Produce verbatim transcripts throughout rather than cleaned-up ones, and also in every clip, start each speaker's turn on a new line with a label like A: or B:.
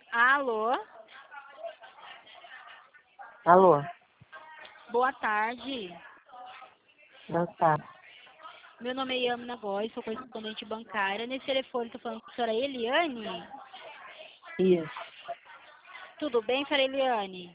A: Alô?
B: Alô?
A: Boa tarde.
B: Boa tarde.
A: Meu nome é Yamina Góes, sou correspondente bancária. Nesse telefone estou falando com a senhora Eliane.
B: Isso.
A: Tudo bem, senhora Eliane?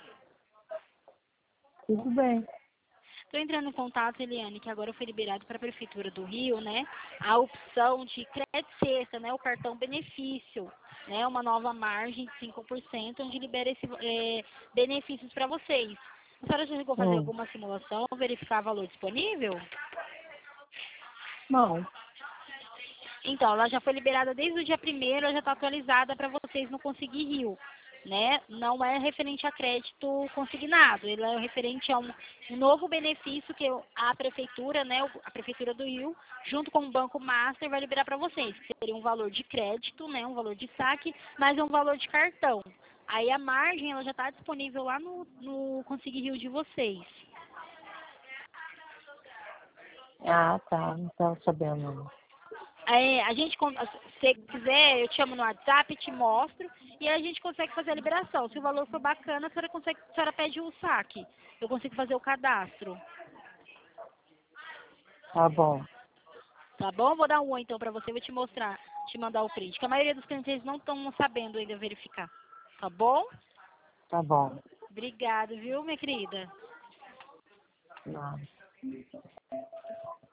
B: Tudo bem.
A: Estou entrando em contato, Eliane, que agora foi liberado para a Prefeitura do Rio, né, a opção de crédito sexta, né, o cartão benefício, né, uma nova margem de cinco por cento, onde libera esse, é, benefícios para vocês. A senhora já chegou a fazer
B: Hum.
A: alguma simulação, verificar valor disponível?
B: Não.
A: Então, ela já foi liberada desde o dia primeiro, ela já está atualizada para vocês no Conseguir Rio, né? Não é referente a crédito consignado, ele é referente a um, um novo benefício que a prefeitura, né, a prefeitura do Rio, junto com o Banco Master, vai liberar para vocês, que seria um valor de crédito, né, um valor de saque, mas é um valor de cartão. Aí a margem, ela já está disponível lá no, no Conseguir Rio de vocês.
B: Ah, tá. Não estava sabendo. Não.
A: É, a gente, se você quiser, eu te chamo no WhatsApp, te mostro, e aí a gente consegue fazer a liberação. Se o valor for bacana, a senhora, consegue, a senhora pede o saque. Eu consigo fazer o cadastro.
B: Tá bom.
A: Tá bom? Vou dar um oi então pra você, vou te mostrar, te mandar o print. Que a maioria dos clientes eles não estão sabendo ainda verificar. Tá bom?
B: Tá bom.
A: Obrigada, viu, minha querida?
B: Não.